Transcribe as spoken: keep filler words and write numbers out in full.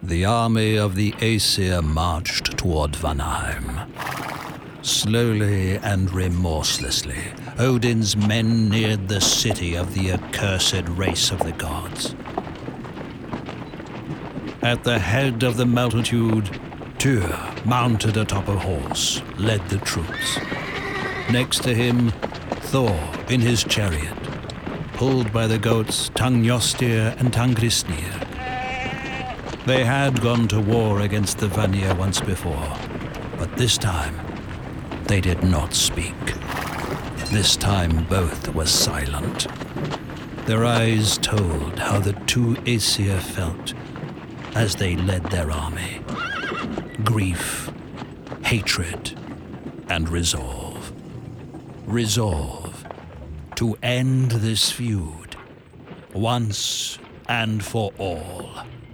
The army of the Aesir marched toward Vanaheim. Slowly and remorselessly, Odin's men neared the city of the accursed race of the gods. At the head of the multitude, Tyr, mounted atop a horse, led the troops. Next to him, Thor in his chariot, pulled by the goats Tangnjostir and Tangrisnir. They had gone to war against the Vanir once before, but this time they did not speak. This time both were silent. Their eyes told how the two Aesir felt as they led their army. Grief, hatred, and resolve. Resolve to end this feud once and for all.